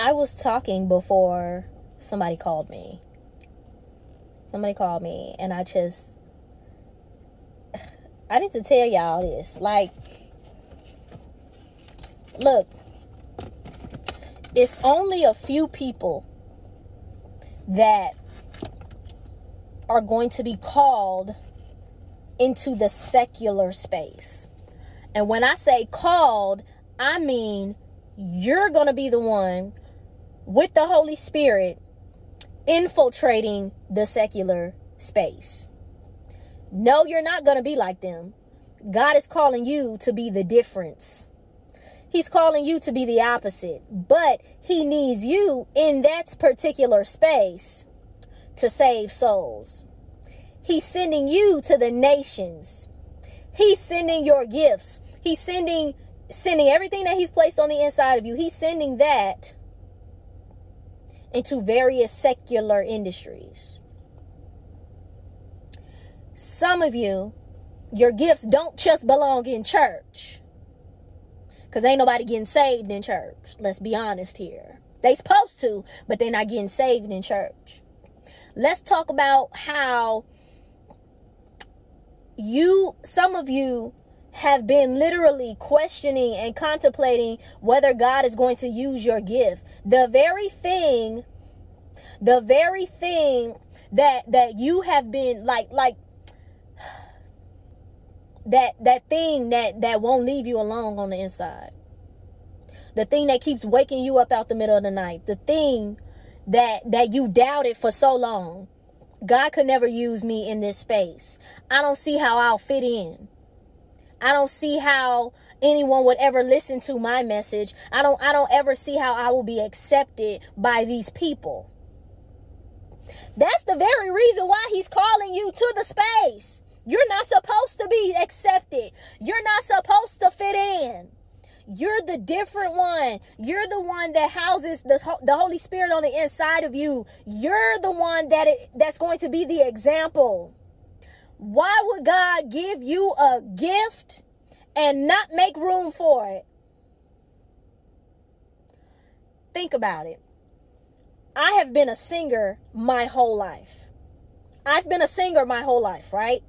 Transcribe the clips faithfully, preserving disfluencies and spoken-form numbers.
I was talking before somebody called me. Somebody called me, and I just, I need to tell y'all this. Like, look, it's only a few people that are going to be called into the secular space. And when I say called, I mean you're going to be the one with the Holy Spirit infiltrating the secular space. No, you're not going to be like them. God is calling you to be the difference. He's calling you to be the opposite, but he needs you in that particular space to save souls. He's sending you to the nations. He's sending your gifts. He's sending, sending everything that he's placed on the inside of you. He's sending that into various secular industries. Some of you, your gifts don't just belong in church. Because ain't nobody getting saved in church. Let's be honest here. They supposed to, but they're not getting saved in church. Let's talk about how you, some of you have been literally questioning and contemplating whether God is going to use your gift. The very thing, the very thing that, that you have been like, like, that that thing that that won't leave you alone on the inside, the thing that keeps waking you up out the middle of the night, the thing that that you doubted for so long. God could never use me in this space. I don't see how I'll fit in. I don't see how anyone would ever listen to my message. I don't I don't ever see how I will be accepted by these people. That's the very reason why he's calling you to the space. You're not supposed to be accepted. You're not supposed to fit in. You're the different one. You're the one that houses the, the Holy Spirit on the inside of you. You're the one that it, that's going to be the example. Why would God give you a gift and not make room for it? Think about it. I have been a singer my whole life. I've been a singer my whole life, right?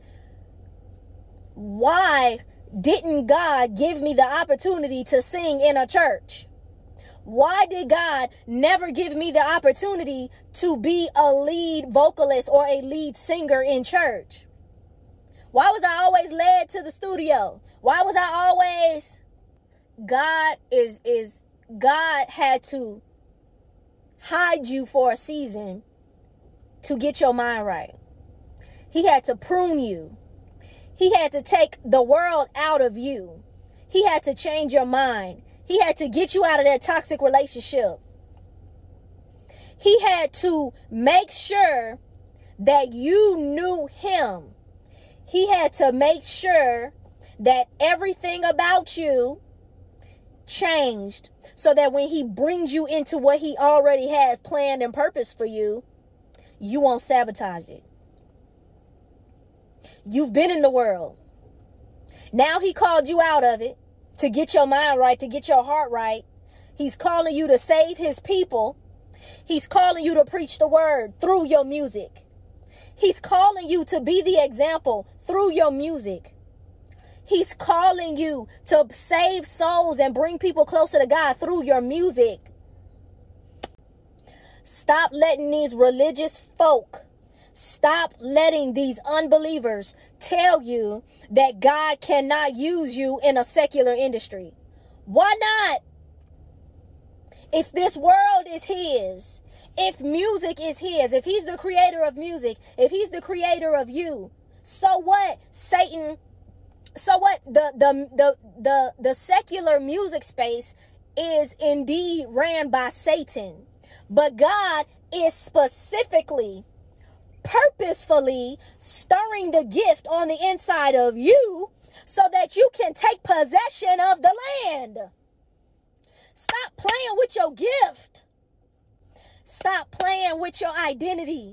Why didn't God give me the opportunity to sing in a church? Why did God never give me the opportunity to be a lead vocalist or a lead singer in church? Why was I always led to the studio? Why was I always... God is, is, God had to hide you for a season to get your mind right. He had to prune you. He had to take the world out of you. He had to change your mind. He had to get you out of that toxic relationship. He had to make sure that you knew him. He had to make sure that everything about you changed so that when he brings you into what he already has planned and purposed for you, you won't sabotage it. You've been in the world. Now he called you out of it to get your mind right, to get your heart right. He's calling you to save his people. He's calling you to preach the word through your music. He's calling you to be the example through your music. He's calling you to save souls and bring people closer to God through your music. Stop letting these religious folk, stop letting these unbelievers tell you that God cannot use you in a secular industry. Why not? If this world is his, if music is his, if he's the creator of music, if he's the creator of you, so what? Satan, so what? The the the the, the secular music space is indeed ran by Satan. But God is specifically, purposefully stirring the gift on the inside of you so that you can take possession of the land. Stop playing with your gift. Stop playing with your identity.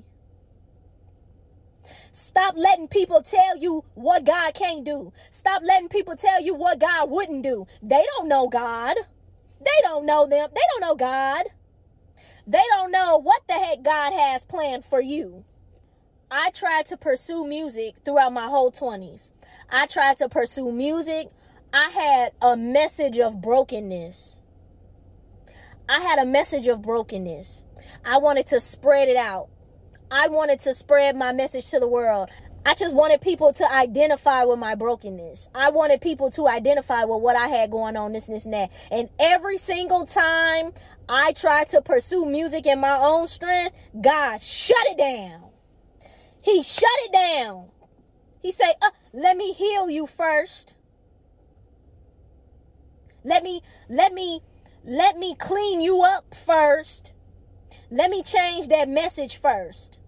Stop letting people tell you what God can't do. Stop letting people tell you what God wouldn't do. They don't know God. They don't know them. They don't know God. They don't know what the heck God has planned for you. I tried to pursue music throughout my whole twenties. I tried to pursue music. I had a message of brokenness. I had a message of brokenness. I wanted to spread it out. I wanted to spread my message to the world. I just wanted people to identify with my brokenness. I wanted people to identify with what I had going on, this, this, and that. And every single time I tried to pursue music in my own strength, God shut it down. He shut it down. He said, uh, let me heal you first. Let me, let me, let me clean you up first. Let me change that message first.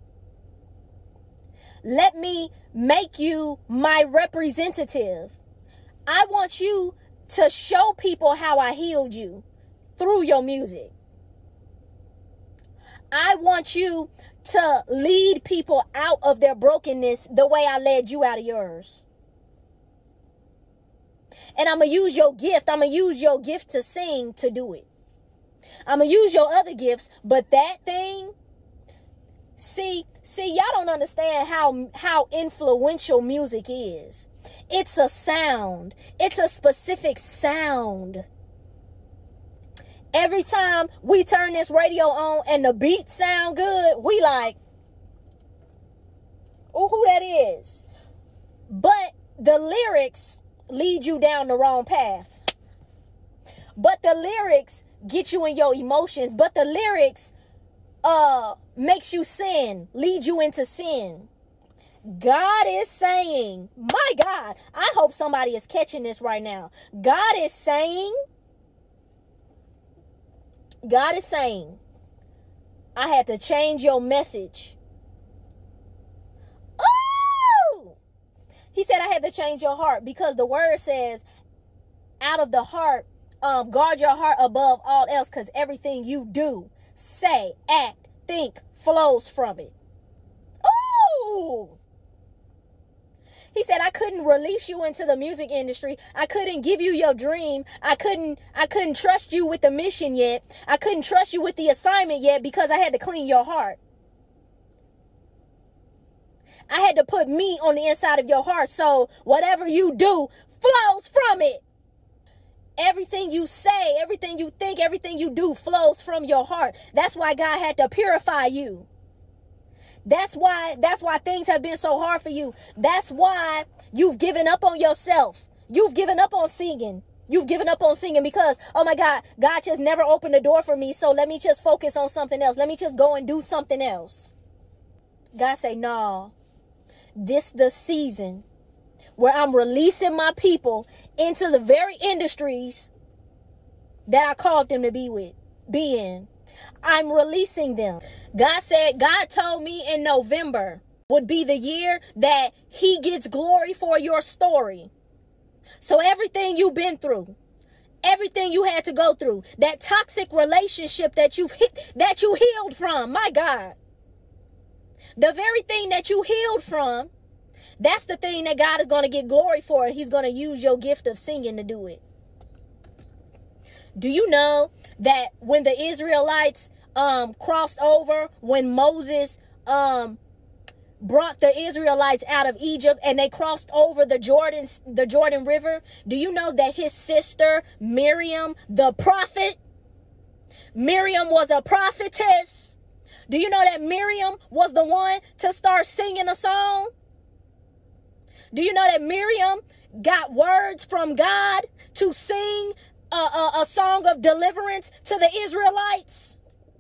Let me make you my representative. I want you to show people how I healed you through your music. I want you to lead people out of their brokenness the way I led you out of yours. And I'm going to use your gift. I'm going to use your gift to sing to do it. I'm going to use your other gifts, but that thing, see, see, y'all don't understand how, how influential music is. It's a sound. It's a specific sound. Every time we turn this radio on and the beats sound good, we like, oh, who that is? But the lyrics lead you down the wrong path. But the lyrics get you in your emotions. But the lyrics uh makes you sin, lead you into sin. God is saying, my God, I hope somebody is catching this right now. God is saying, God is saying, I had to change your message. Oh! He said I had to change your heart because the word says, out of the heart, um, guard your heart above all else, because everything you do, say, act, think, flows from it. Oh! He said I couldn't release you into the music industry. I couldn't give you your dream. I couldn't I couldn't trust you with the mission yet. I couldn't trust you with the assignment yet because I had to clean your heart. I had to put me on the inside of your heart, so whatever you do flows from it. Everything you say, everything you think, everything you do flows from your heart. That's why God had to purify you. That's why, that's why things have been so hard for you. That's why you've given up on yourself. You've given up on singing. You've given up on singing because, oh my God, God just never opened the door for me. So let me just focus on something else. Let me just go and do something else. God say, no, this the season where I'm releasing my people into the very industries that I called them to be with, be in. I'm releasing them. God said, God told me in November would be the year that he gets glory for your story. So everything you've been through, everything you had to go through, that toxic relationship that you've hit, that you healed from, my God, the very thing that you healed from, that's the thing that God is going to get glory for. And he's going to use your gift of singing to do it. Do you know that when the Israelites um, crossed over, when Moses um, brought the Israelites out of Egypt and they crossed over the Jordan, the Jordan River, do you know that his sister Miriam, the prophet, Miriam was a prophetess? Do you know that Miriam was the one to start singing a song? Do you know that Miriam got words from God to sing a, a, a song of deliverance to the Israelites?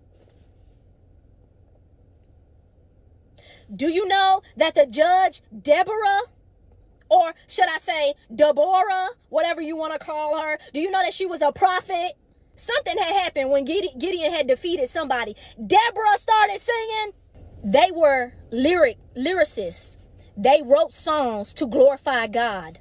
Do you know that the judge Deborah, or should I say Deborah, whatever you want to call her, do you know that she was a prophet? Something had happened when Gideon had defeated somebody. Deborah started singing. They were lyric lyricists. They wrote songs to glorify God.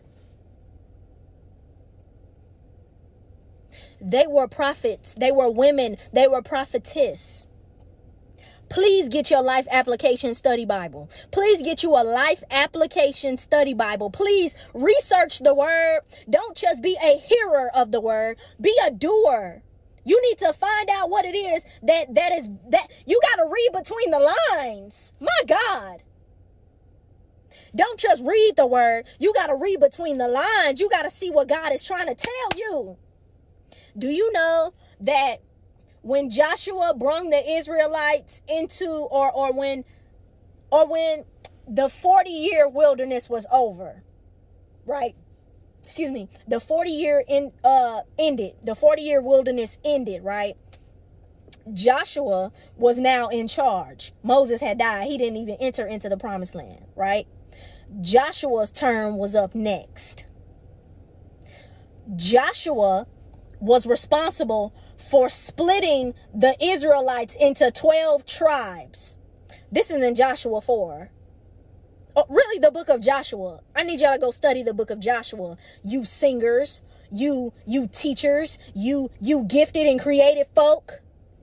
They were prophets. They were women. They were prophetess. Please get your life application study Bible. Please get you a life application study Bible. Please research the word. Don't just be a hearer of the word. Be a doer. You need to find out what it is that that is that you got to read between the lines. My God. Don't just read the word. You got to read between the lines. You got to see what God is trying to tell you. Do you know that when Joshua brought the Israelites into, or or when or when the forty year wilderness was over, right? Excuse me, the forty year in uh ended, the forty year wilderness ended, right? Joshua was now in charge. Moses had died. He didn't even enter into the promised land, right? Joshua's term was up next. Joshua was responsible for splitting the Israelites into twelve tribes. This is in Joshua four. Oh, really, the book of Joshua. I need y'all to go study the book of Joshua. You singers, you you teachers, you you gifted and creative folk.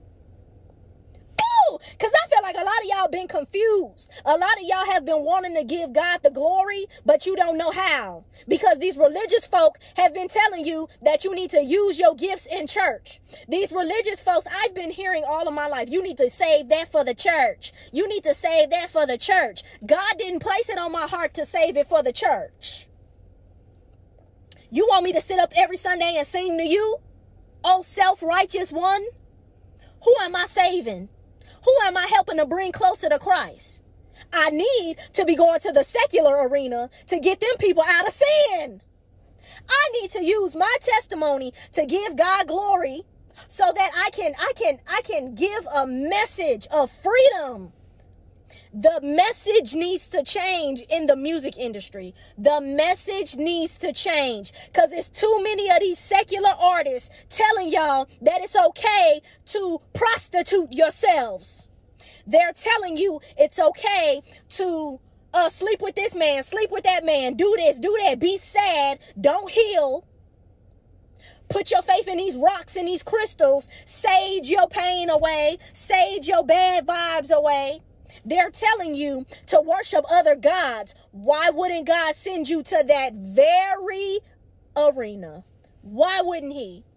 Because I feel like a lot of y'all been confused. A lot of y'all have been wanting to give God the glory, but you don't know how. Because these religious folk have been telling you that you need to use your gifts in church. These religious folks, I've been hearing all of my life, you need to save that for the church. You need to save that for the church. God didn't place it on my heart to save it for the church. You want me to sit up every Sunday and sing to you? Oh, self-righteous one? Who am I saving? Who am I helping to bring closer to Christ? I need to be going to the secular arena to get them people out of sin. I need to use my testimony to give God glory so that I can, I can, I can give a message of freedom. The message needs to change in the music industry. The message needs to change because there's too many of these secular artists telling y'all that it's okay to prostitute yourselves. They're telling you it's okay to uh, sleep with this man, sleep with that man, do this, do that, be sad, don't heal. Put your faith in these rocks and these crystals, sage your pain away, sage your bad vibes away. They're telling you to worship other gods. Why wouldn't God send you to that very arena? Why wouldn't he?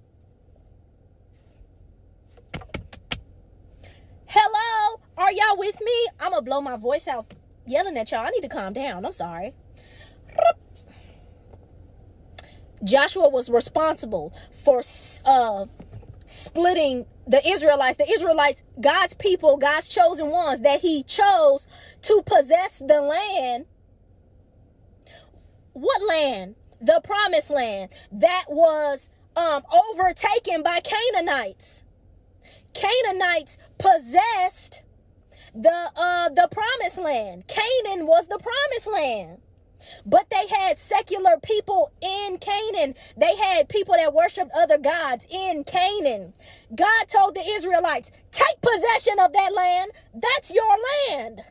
Hello? Are y'all with me? I'm going to blow my voice out yelling at y'all. I need to calm down. I'm sorry. Joshua was responsible for uh, splitting the Israelites, the Israelites, God's people, God's chosen ones that he chose to possess the land. What land? The promised land that was um, overtaken by Canaanites. Canaanites possessed the uh, the promised land. Canaan was the promised land. But they had secular people in Canaan. They had people that worshiped other gods in Canaan. God told the Israelites, take possession of that land. That's your land.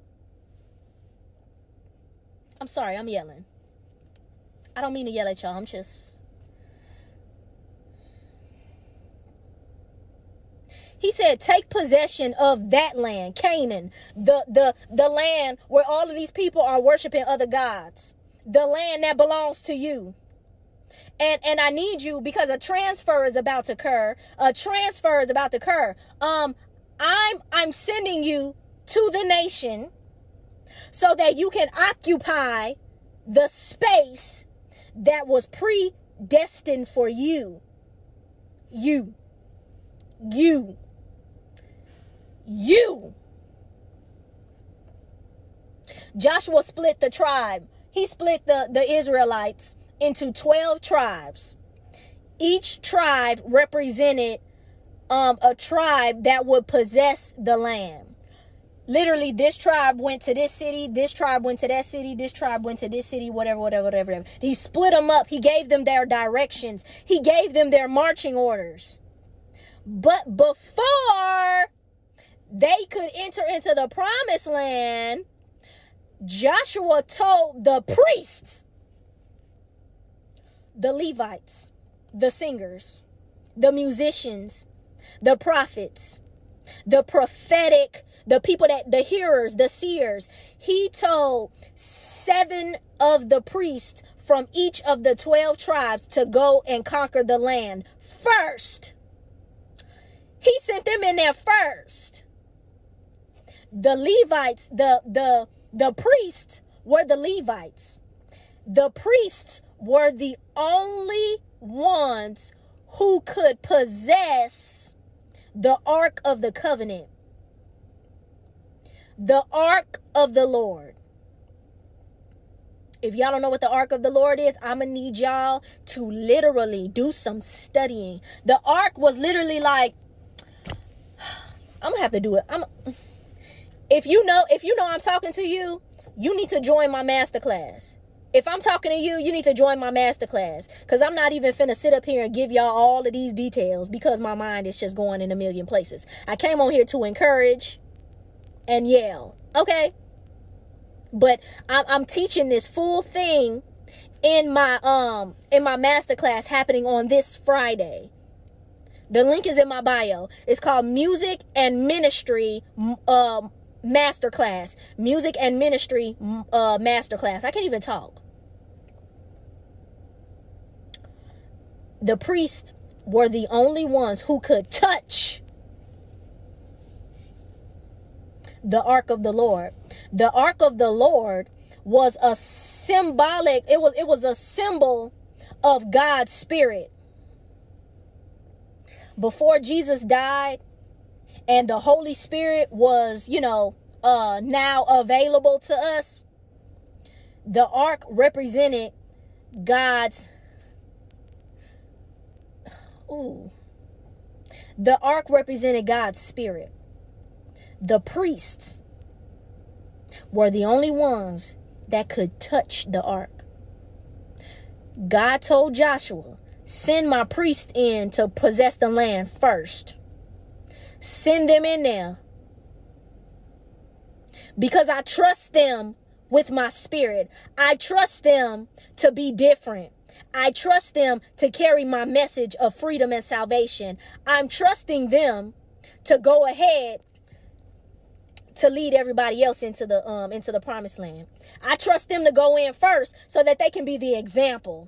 I'm sorry, I'm yelling. I don't mean to yell at y'all. I'm just... He said, take possession of that land, Canaan, the, the, the land where all of these people are worshiping other gods, the land that belongs to you. And, and I need you because a transfer is about to occur. A transfer is about to occur. Um, I'm, I'm sending you to the nation so that you can occupy the space that was predestined for you. You. You. You. Joshua split the tribe. He split the, the Israelites into twelve tribes. Each tribe represented um, a tribe that would possess the land. Literally, this tribe went to this city, this tribe went to that city, this tribe went to this city, whatever, whatever, whatever, whatever. He split them up. He gave them their directions. He gave them their marching orders. But before they could enter into the promised land, Joshua told the priests, the Levites, the singers, the musicians, the prophets, the prophetic, the people that, the hearers, the seers, he told seven of the priests from each of the twelve tribes to go and conquer the land first. He sent them in there first. The Levites, the the the priests were the Levites. The priests were the only ones who could possess the Ark of the Covenant, the Ark of the Lord. If y'all don't know what the Ark of the Lord is, I'm gonna need y'all to literally do some studying. The Ark was literally like, I'm gonna have to do it. I'm if you know if you know I'm talking to you, you need to join my masterclass. If I'm talking to you, you need to join my masterclass, because I'm not even finna sit up here and give y'all all of these details because my mind is just going in a million places. I came on here to encourage and yell, okay? But I'm, I'm teaching this full thing in my um in my masterclass happening on this Friday. The link is in my bio. It's called Music and Ministry um Masterclass. Music and Ministry uh Masterclass. I can't even talk. The priests were the only ones who could touch the Ark of the Lord. The Ark of the Lord was a symbolic, it was it was a symbol of God's Spirit. Before Jesus died and the Holy Spirit was, you know, uh now available to us, the Ark represented God's Ooh. The Ark represented God's Spirit. The priests were the only ones that could touch the Ark. God told Joshua, send my priest in to possess the land first. Send them in there, because I trust them with my spirit. I trust them to be different. I trust them to carry my message of freedom and salvation. I'm trusting them to go ahead to lead everybody else into the um into the promised land. I trust them to go in first so that they can be the example.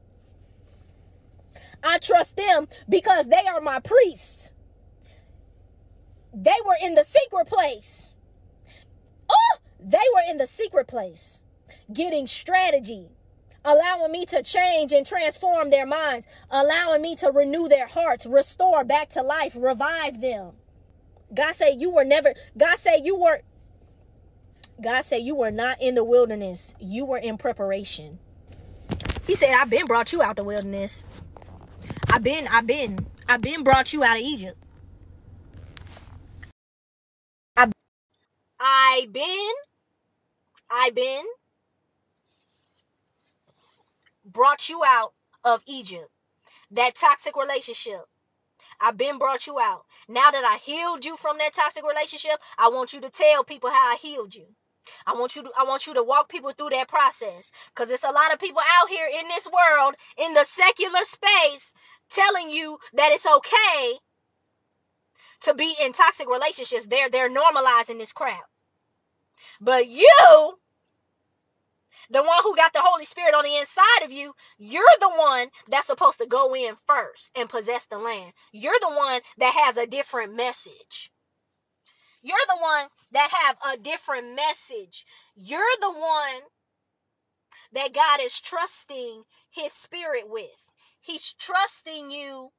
I trust them because they are my priests. They were in the secret place. Oh, they were in the secret place, getting strategy, allowing me to change and transform their minds, allowing me to renew their hearts, restore back to life, revive them. God said you were never, God said you were, God said you were not in the wilderness. You were in preparation. He said, I've been brought you out the wilderness. I've been, I've been, I've been brought you out of Egypt. I've, I've been, I've been brought you out of Egypt. That toxic relationship. I've been brought you out. Now that I healed you from that toxic relationship, I want you to tell people how I healed you. I want you to I want you to walk people through that process, because there's a lot of people out here in this world, in the secular space, telling you that it's okay to be in toxic relationships. They're they're normalizing this crap. But you, the one who got the Holy Spirit on the inside of you, you're the one that's supposed to go in first and possess the land. You're the one that has a different message. You're the one that have a different message. You're the one that God is trusting his spirit with. He's trusting you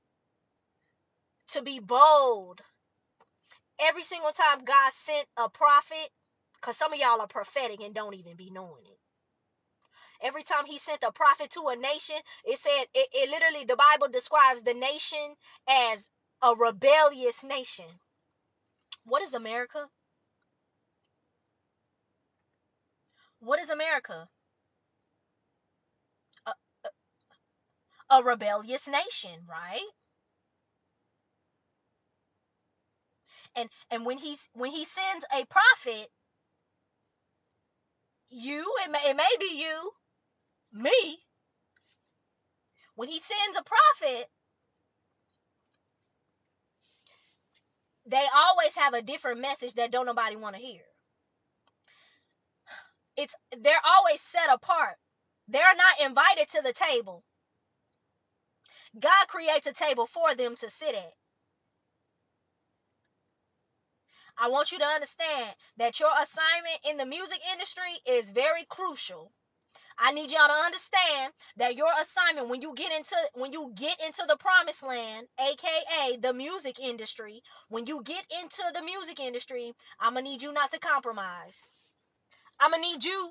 to be bold. Every single time God sent a prophet, because some of y'all are prophetic and don't even be knowing it. Every time he sent a prophet to a nation, it said, it, it literally, the Bible describes the nation as a rebellious nation. What is America? What is America? A, a, a rebellious nation, right? And and when he's when he sends a prophet, you, it may, it may be you, me. When he sends a prophet, they always have a different message that don't nobody want to hear. It's they're always set apart. They're not invited to the table. God creates a table for them to sit at. I want you to understand that your assignment in the music industry is very crucial. I need y'all to understand that your assignment when you get into when you get into the promised land, aka the music industry, when you get into the music industry, I'm gonna need you not to compromise. I'm gonna need you.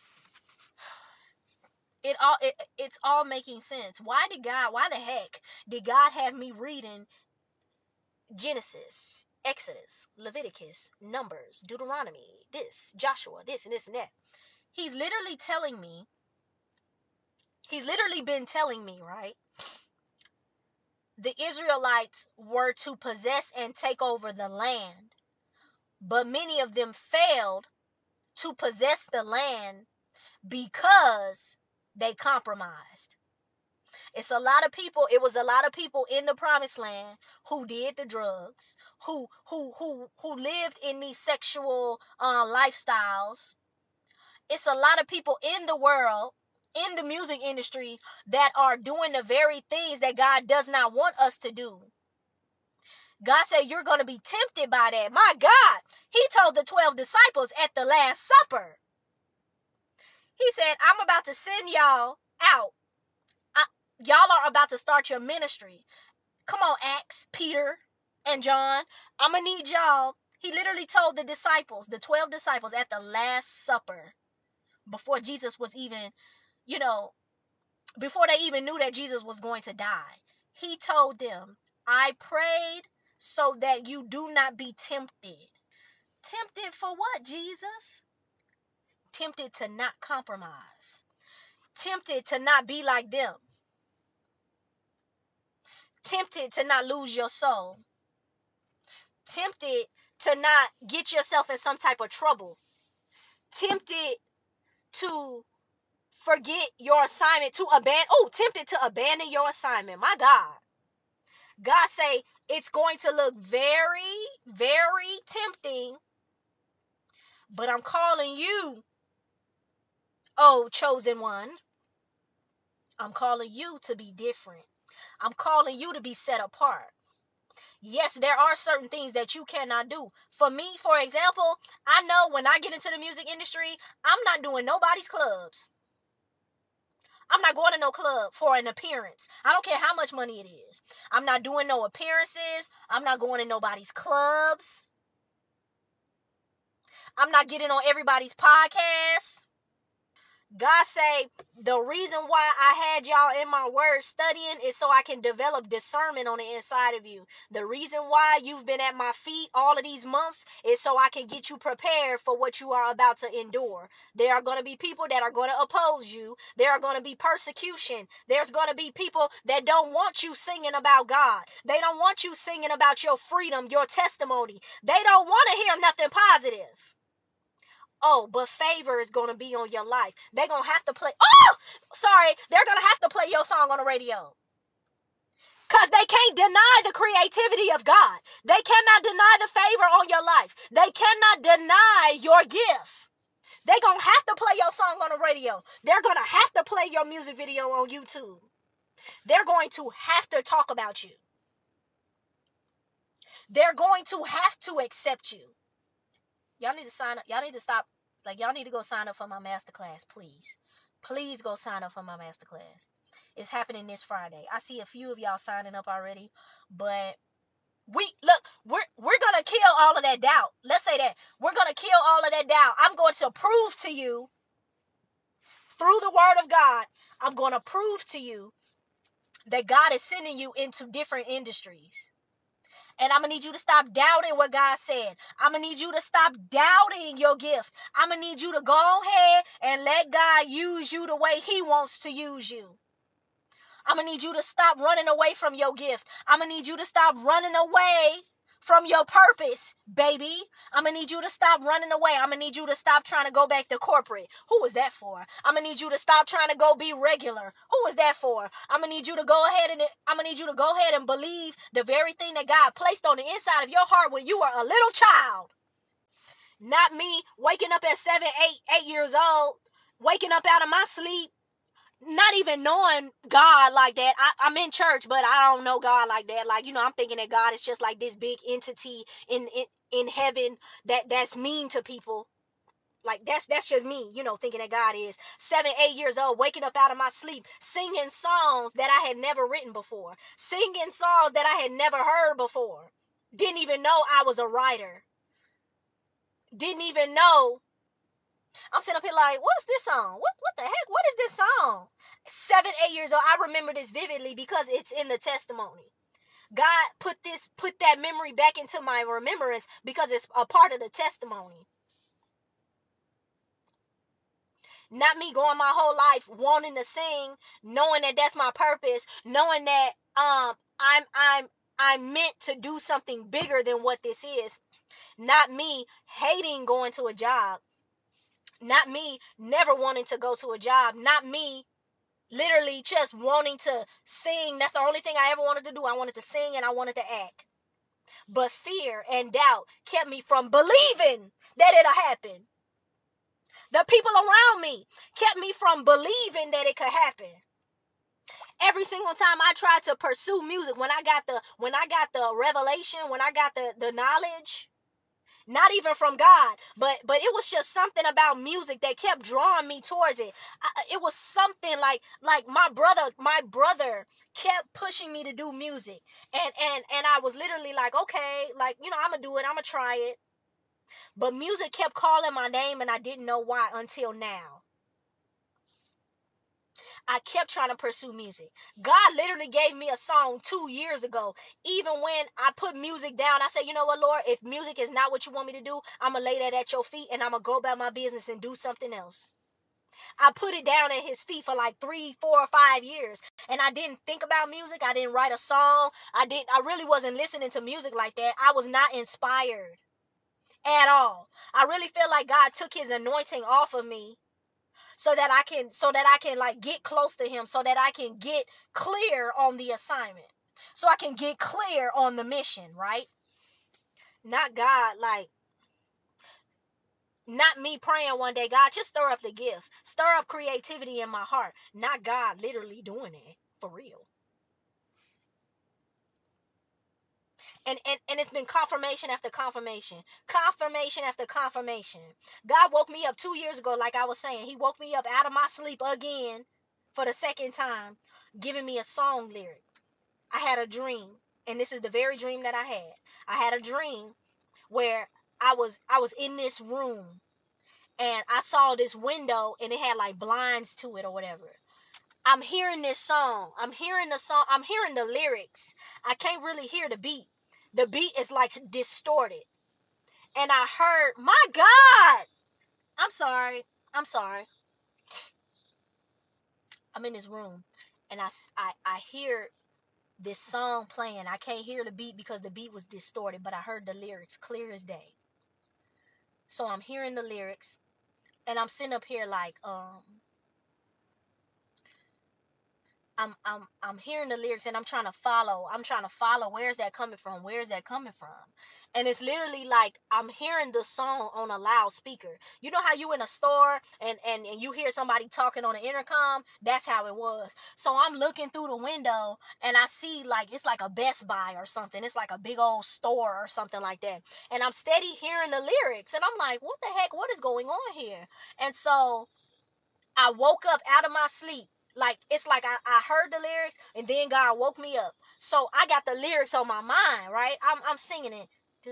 It all it, it's all making sense. Why did God? Why the heck did God have me reading Genesis, Exodus, Leviticus, Numbers, Deuteronomy, this, Joshua, this and this and that? He's literally telling me. He's literally been telling me, right? The Israelites were to possess and take over the land, but many of them failed to possess the land because they compromised. It's a lot of people, it was a lot of people in the promised land who did the drugs, who who who who lived in these sexual uh, lifestyles. It's a lot of people in the world, in the music industry, that are doing the very things that God does not want us to do. God said you're going to be tempted by that. My God, he told the twelve disciples at the Last Supper. He said, I'm about to send y'all out. I, y'all are about to start your ministry. Come on, Acts, Peter and John. I'm going to need y'all. He literally told the disciples, the twelve disciples at the Last Supper, before Jesus was even, you know, before they even knew that Jesus was going to die. He told them, I prayed so that you do not be tempted. Tempted for what, Jesus? Tempted to not compromise. Tempted to not be like them. Tempted to not lose your soul. Tempted to not get yourself in some type of trouble. Tempted to forget your assignment, to abandon, oh, tempted to abandon your assignment. My God. God say it's going to look very, very tempting, but I'm calling you, oh, chosen one. I'm calling you to be different. I'm calling you to be set apart. Yes, there are certain things that you cannot do. For me, for example, I know when I get into the music industry, I'm not doing nobody's clubs. I'm not going to no club for an appearance. I don't care how much money it is. I'm not doing no appearances. I'm not going to nobody's clubs. I'm not getting on everybody's podcasts. God say the reason why I had y'all in my word studying is so I can develop discernment on the inside of you. The reason why you've been at my feet all of these months is so I can get you prepared for what you are about to endure. There are going to be people that are going to oppose you. There are going to be persecution. There's going to be people that don't want you singing about God. They don't want you singing about your freedom, your testimony. They don't want to hear nothing positive. Oh, but favor is going to be on your life. They're going to have to play. Oh, sorry. They're going to have to play your song on the radio. Because they can't deny the creativity of God. They cannot deny the favor on your life. They cannot deny your gift. They're going to have to play your song on the radio. They're going to have to play your music video on YouTube. They're going to have to talk about you. They're going to have to accept you. Y'all need to sign up. Y'all need to stop. Like, y'all need to go sign up for my masterclass, please. Please go sign up for my masterclass. It's happening this Friday. I see a few of y'all signing up already, but we, look, we're, we're going to kill all of that doubt. Let's say that. We're going to kill all of that doubt. I'm going to prove to you through the word of God, I'm going to prove to you that God is sending you into different industries. And I'm going to need you to stop doubting what God said. I'm going to need you to stop doubting your gift. I'm going to need you to go ahead and let God use you the way he wants to use you. I'm going to need you to stop running away from your gift. I'm going to need you to stop running away from your purpose, baby. I'm going to need you to stop running away. I'm going to need you to stop trying to go back to corporate. Who was that for? I'm going to need you to stop trying to go be regular. Who was that for? I'm going to need you to go ahead and I'm going to need you to go ahead and believe the very thing that God placed on the inside of your heart when you were a little child. Not me waking up at seven, eight, eight years old, waking up out of my sleep, not even knowing God like that. I, I'm in church, but I don't know God like that. Like, you know, I'm thinking that God is just like this big entity in in, in heaven that that's mean to people. Like, that's that's just me, you know, thinking that God is seven, eight years old, waking up out of my sleep, singing songs that I had never written before, singing songs that I had never heard before. Didn't even know I was a writer. Didn't even know. I'm sitting up here like, what's this song? What what the heck? What is this song? Seven, eight years old. I remember this vividly because it's in the testimony. God put this, put that memory back into my remembrance because it's a part of the testimony. Not me going my whole life wanting to sing, knowing that that's my purpose, knowing that um I'm I'm I'm meant to do something bigger than what this is. Not me hating going to a job. Not me never wanting to go to a job. Not me literally just wanting to sing. That's the only thing I ever wanted to do. I wanted to sing and I wanted to act. But fear and doubt kept me from believing that it'll happen. The people around me kept me from believing that it could happen. Every single time I tried to pursue music, when I got the when I got the revelation, when I got the, the knowledge, not even from God, but but it was just something about music that kept drawing me towards it. I, it was something like like my brother, my brother kept pushing me to do music, and and and I was literally like, okay, like, you know, I'm gonna do it, I'm gonna try it. But music kept calling my name, and I didn't know why until now. I kept trying to pursue music. God literally gave me a song two years ago. Even when I put music down, I said, you know what, Lord, if music is not what you want me to do, I'm going to lay that at your feet and I'm going to go about my business and do something else. I put it down at his feet for like three, four, or five years. And I didn't think about music. I didn't write a song. I didn't, I really wasn't listening to music like that. I was not inspired at all. I really feel like God took his anointing off of me so that I can so that I can like get close to him, so that I can get clear on the assignment, so I can get clear on the mission, right? Not God, like, not me praying one day, God, just stir up the gift, stir up creativity in my heart. Not God literally doing it for real. And, and, and it's been confirmation after confirmation, confirmation after confirmation. God woke me up two years ago, like I was saying. He woke me up out of my sleep again for the second time, giving me a song lyric. I had a dream, and this is the very dream that I had. I had a dream where I was I was in this room, and I saw this window, and it had like blinds to it or whatever. I'm hearing this song. I'm hearing the song. I'm hearing the lyrics. I can't really hear the beat. The beat is like distorted. And I heard, my God, I'm sorry. I'm sorry. I'm in this room, and I, I, I hear this song playing. I can't hear the beat because the beat was distorted, but I heard the lyrics clear as day. So I'm hearing the lyrics, and I'm sitting up here like, um, I'm I'm I'm hearing the lyrics, and I'm trying to follow. I'm trying to follow. Where's that coming from? Where's that coming from? And it's literally like I'm hearing the song on a loudspeaker. You know how you in a store and, and, and you hear somebody talking on the intercom? That's how it was. So I'm looking through the window, and I see like it's like a Best Buy or something. It's like a big old store or something like that. And I'm steady hearing the lyrics, and I'm like, what the heck? What is going on here? And so I woke up out of my sleep. Like, it's like I, I heard the lyrics, and then God woke me up. So I got the lyrics on my mind, right? I'm I'm singing it.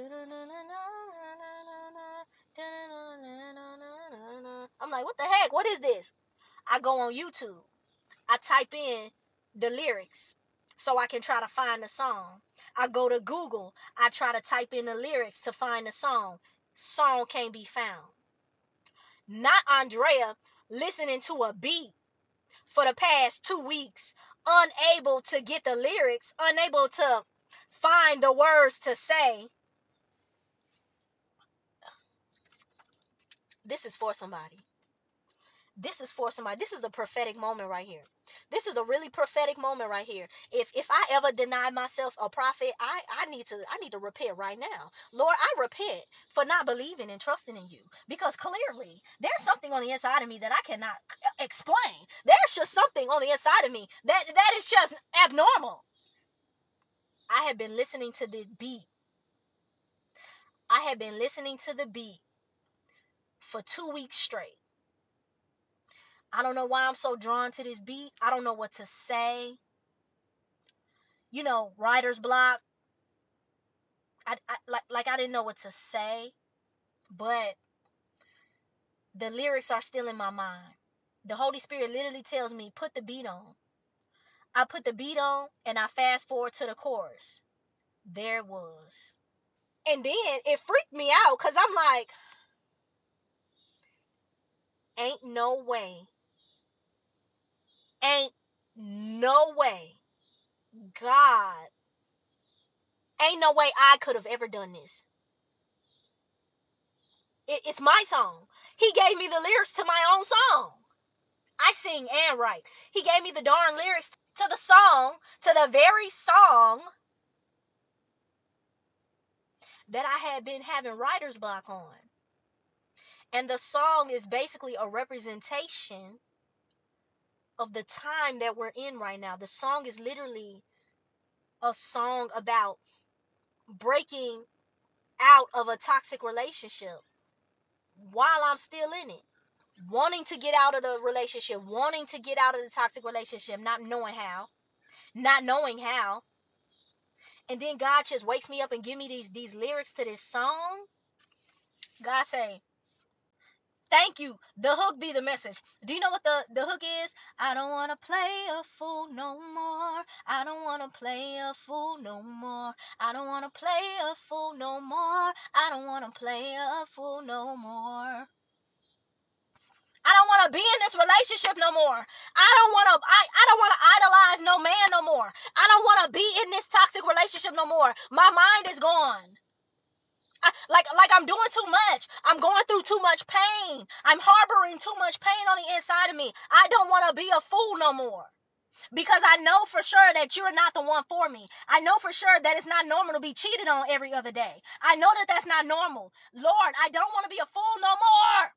I'm like, what the heck? What is this? I go on YouTube. I type in the lyrics so I can try to find the song. I go to Google. I try to type in the lyrics to find the song. Song can't be found. Not Andrea listening to a beat for the past two weeks, unable to get the lyrics, unable to find the words to say. This is for somebody. This is for somebody. This is a prophetic moment right here. This is a really prophetic moment right here. If if I ever deny myself a prophet, I, I need to I need to repent right now. Lord, I repent for not believing and trusting in you. Because clearly there's something on the inside of me that I cannot explain. There's just something on the inside of me that that is just abnormal. I have been listening to this beat. I have been listening to the beat for two weeks straight. I don't know why I'm so drawn to this beat. I don't know what to say. You know, writer's block. I, I like like I didn't know what to say, but the lyrics are still in my mind. The Holy Spirit literally tells me, put the beat on. I put the beat on and I fast forward to the chorus. There it was. And then it freaked me out because I'm like, ain't no way. Ain't no way. God. Ain't no way I could have ever done this. It, it's my song. He gave me the lyrics to my own song. I sing and write. He gave me the darn lyrics to the song, to the very song that I had been having writer's block on. And the song is basically a representation of the time that we're in right now. The song is literally a song about breaking out of a toxic relationship while I'm still in it. Wanting to get out of the relationship, wanting to get out of the toxic relationship, not knowing how, not knowing how. And then God just wakes me up and give me these, these lyrics to this song. God say, thank you. The hook be the message. Do you know what the, the hook is? I don't want to play a fool no more. I don't want to play a fool no more. I don't want to play a fool no more. I don't want to play a fool no more. I don't want to be in this relationship no more. I don't want to I, I don't want to idolize no man no more. I don't want to be in this toxic relationship no more. My mind is gone. I, like like I'm doing too much. I'm going through too much pain. I'm harboring too much pain on the inside of me. I don't want to be a fool no more. Because I know for sure that you're not the one for me. I know for sure that it's not normal to be cheated on every other day. I know that that's not normal. Lord, I don't want to be a fool no more.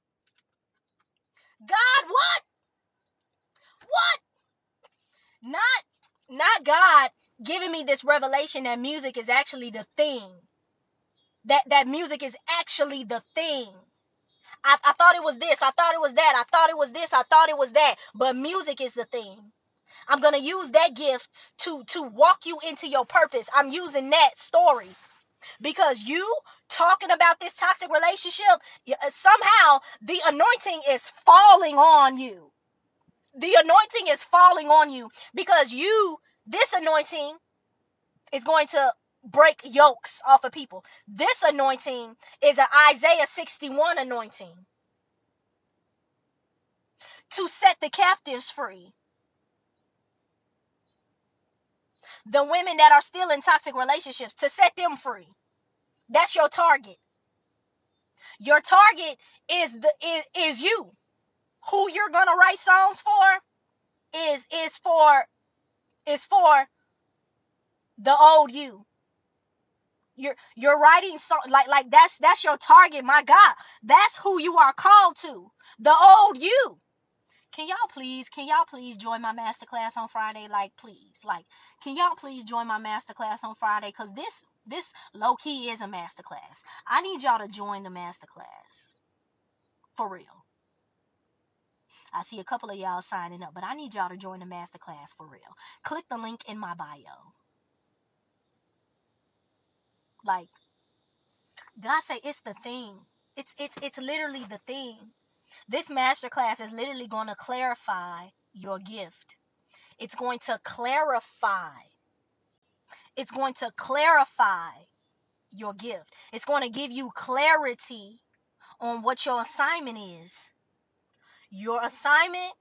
God, what? What? Not, not God giving me this revelation that music is actually the thing. That, that music is actually the thing. I, I thought it was this. I thought it was that. I thought it was this. I thought it was that. But music is the thing. I'm going to use that gift to, to walk you into your purpose. I'm using that story. Because you talking about this toxic relationship, somehow the anointing is falling on you. The anointing is falling on you because you, this anointing is going to break yokes off of people. This anointing is an Isaiah sixty-one anointing to set the captives free. The women that are still in toxic relationships, to set them free. That's your target. Your target is the is, is you. Who you're gonna write songs for is is for is for the old you. You're you're writing song like like that's that's your target. My God, that's who you are called to. The old you. Can y'all please, can y'all please join my masterclass on Friday? Like, please, like, can y'all please join my masterclass on Friday? Cause this this low key is a masterclass. I need y'all to join the masterclass for real. I see a couple of y'all signing up, but I need y'all to join the masterclass for real. Click the link in my bio. Like, God say it's the thing. It's it's it's literally the thing. This masterclass is literally going to clarify your gift. It's going to clarify. It's going to clarify your gift. It's going to give you clarity on what your assignment is. Your assignment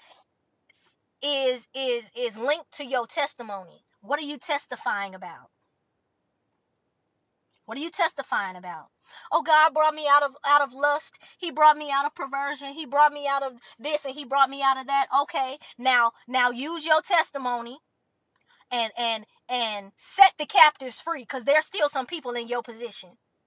is is is linked to your testimony. What are you testifying about? What are you testifying about? Oh, God brought me out of out of lust. He brought me out of perversion. He brought me out of this and he brought me out of that. Okay, now now use your testimony and and and set the captives free, because there's still some people in your position.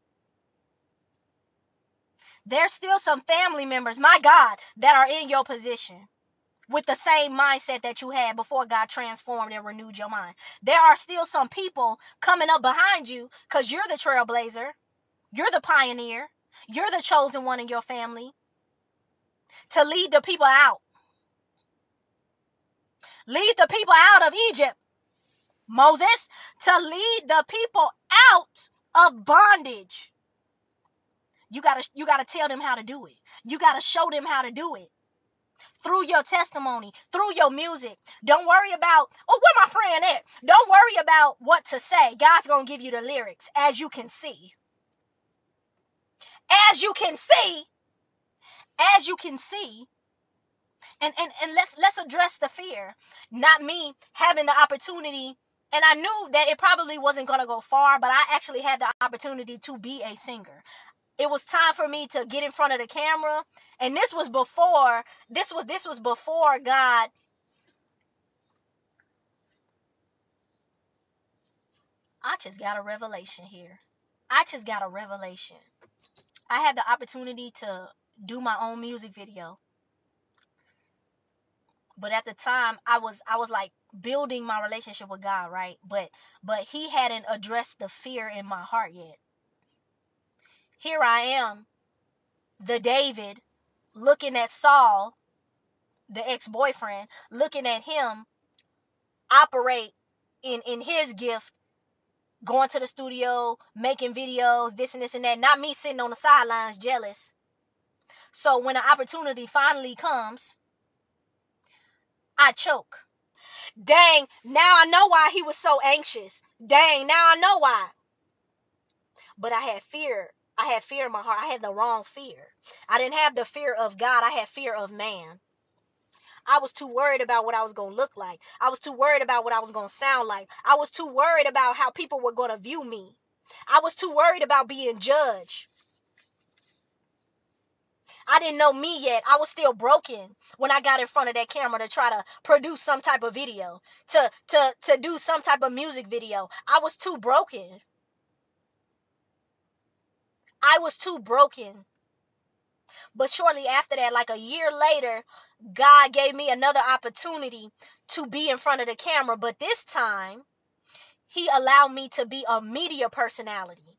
There's still some family members, my God, that are in your position with the same mindset that you had before God transformed and renewed your mind. There are still some people coming up behind you because you're the trailblazer. You're the pioneer. You're the chosen one in your family to lead the people out. Lead the people out of Egypt, Moses, to lead the people out of bondage. You gotta, you gotta tell them how to do it. You gotta show them how to do it. Through your testimony, through your music. Don't worry about, oh, where my friend at? Don't worry about what to say. God's gonna give you the lyrics, as you can see. As you can see, as you can see, and, and, and let's let's address the fear. Not me having the opportunity, and I knew that it probably wasn't gonna go far, but I actually had the opportunity to be a singer. It was time for me to get in front of the camera, and this was before, this was this was before God. I just got a revelation here. I just got a revelation. I had the opportunity to do my own music video. But at the time, I was I was like building my relationship with God, right? But but he hadn't addressed the fear in my heart yet. Here I am, the David, looking at Saul, the ex-boyfriend, looking at him operate in, in his gift, going to the studio, making videos, this and this and that. Not me sitting on the sidelines jealous. So when the opportunity finally comes, I choke. Dang, now I know why he was so anxious. Dang, now I know why. But I had fear. I had fear in my heart. I had the wrong fear. I didn't have the fear of God. I had fear of man. I was too worried about what I was going to look like. I was too worried about what I was going to sound like. I was too worried about how people were going to view me. I was too worried about being judged. I didn't know me yet. I was still broken when I got in front of that camera to try to produce some type of video, to, to, to do some type of music video. I was too broken. I was too broken. But shortly after that, like a year later, God gave me another opportunity to be in front of the camera. But this time, he allowed me to be a media personality.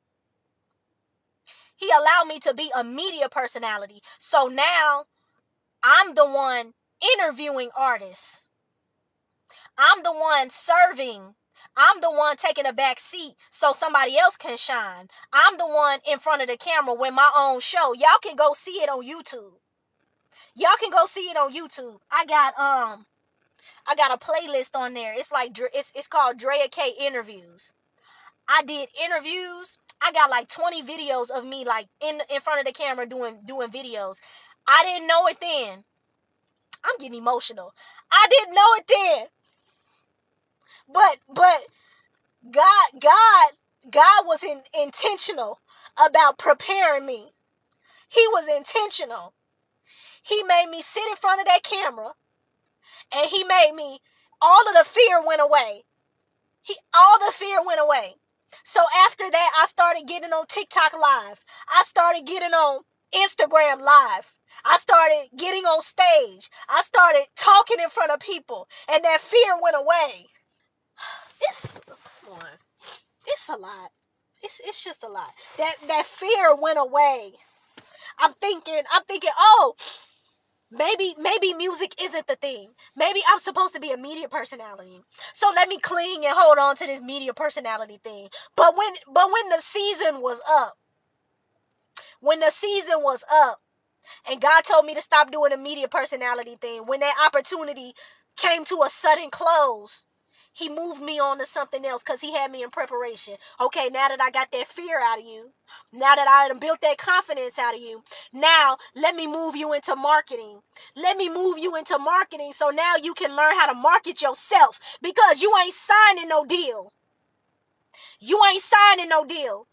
He allowed me to be a media personality. So now, I'm the one interviewing artists. I'm the one serving. I'm the one taking a back seat so somebody else can shine. I'm the one in front of the camera with my own show. Y'all can go see it on YouTube. Y'all can go see it on YouTube. I got um, I got a playlist on there. It's like it's it's called Drea K Interviews. I did interviews. I got like twenty videos of me like in in front of the camera doing doing videos. I didn't know it then. I'm getting emotional. I didn't know it then. But but God God God was in, intentional about preparing me. He was intentional. He made me sit in front of that camera, and he made me, all of the fear went away. He all the fear went away. So after that, I started getting on TikTok Live. I started getting on Instagram Live. I started getting on stage. I started talking in front of people, and that fear went away. It's come on. It's a lot. It's it's just a lot. That that fear went away. I'm thinking, I'm thinking, oh, maybe maybe music isn't the thing. Maybe I'm supposed to be a media personality. So let me cling and hold on to this media personality thing. But when but when the season was up, when the season was up, and God told me to stop doing the media personality thing, when that opportunity came to a sudden close, he moved me on to something else because he had me in preparation. Okay, now that I got that fear out of you, now that I built that confidence out of you, now let me move you into marketing. Let me move you into marketing so now you can learn how to market yourself, because you ain't signing no deal. You ain't signing no deal.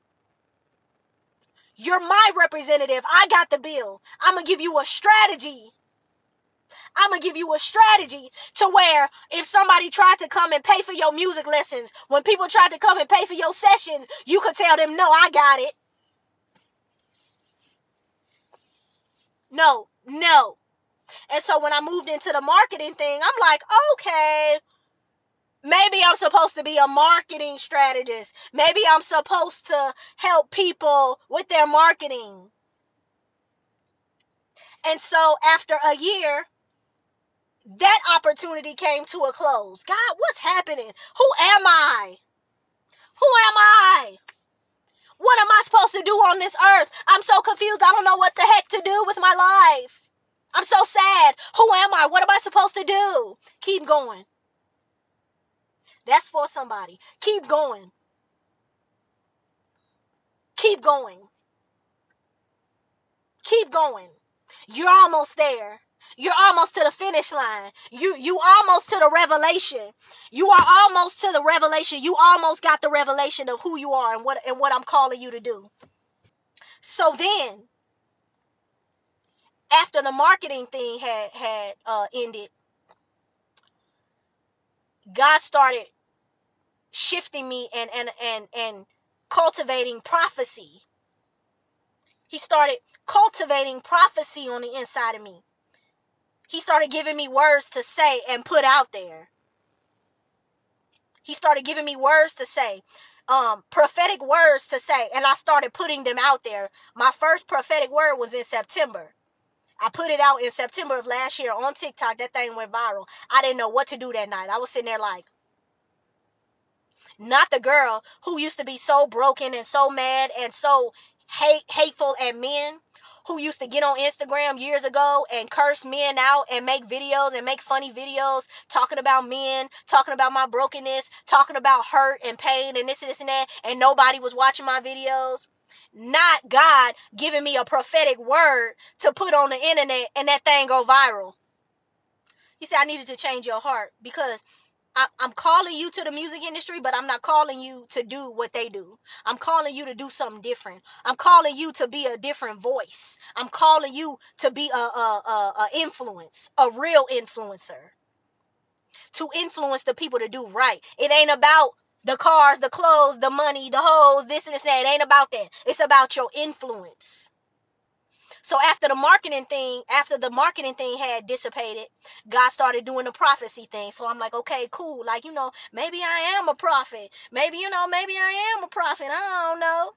You're my representative. I got the bill. I'm going to give you a strategy. I'm going to give you a strategy to where if somebody tried to come and pay for your music lessons, when people tried to come and pay for your sessions, you could tell them, no, I got it. No, no. And so when I moved into the marketing thing, I'm like, okay, maybe I'm supposed to be a marketing strategist. Maybe I'm supposed to help people with their marketing. And so after a year, that opportunity came to a close. God, what's happening? Who am I? Who am I? What am I supposed to do on this earth? I'm so confused. I don't know what the heck to do with my life. I'm so sad. Who am I? What am I supposed to do? Keep going. That's for somebody. Keep going. Keep going. Keep going. You're almost there. You're almost to the finish line. You you almost to the revelation. You are almost to the revelation. You almost got the revelation of who you are and what and what I'm calling you to do. So then, after the marketing thing had had uh, ended, God started shifting me and and and and cultivating prophecy. He started cultivating prophecy on the inside of me. He started giving me words to say and put out there. He started giving me words to say, um, prophetic words to say, and I started putting them out there. My first prophetic word was in September. I put it out in September of last year on TikTok. That thing went viral. I didn't know what to do that night. I was sitting there like, not the girl who used to be so broken and so mad and so hate hateful at men, who used to get on Instagram years ago and curse men out and make videos and make funny videos talking about men, talking about my brokenness, talking about hurt and pain and this and this and that, and nobody was watching my videos. Not God giving me a prophetic word to put on the internet and that thing go viral. He said, I needed to change your heart because I, I'm calling you to the music industry, but I'm not calling you to do what they do. I'm calling you to do something different. I'm calling you to be a different voice. I'm calling you to be a, a, a, a influence, a real influencer, to influence the people to do right. It ain't about the cars, the clothes, the money, the hoes, this and this and that. It ain't about that. It's about your influence. So after the marketing thing, after the marketing thing had dissipated, God started doing the prophecy thing. So I'm like, okay, cool. Like, you know, maybe I am a prophet. Maybe, you know, maybe I am a prophet. I don't know.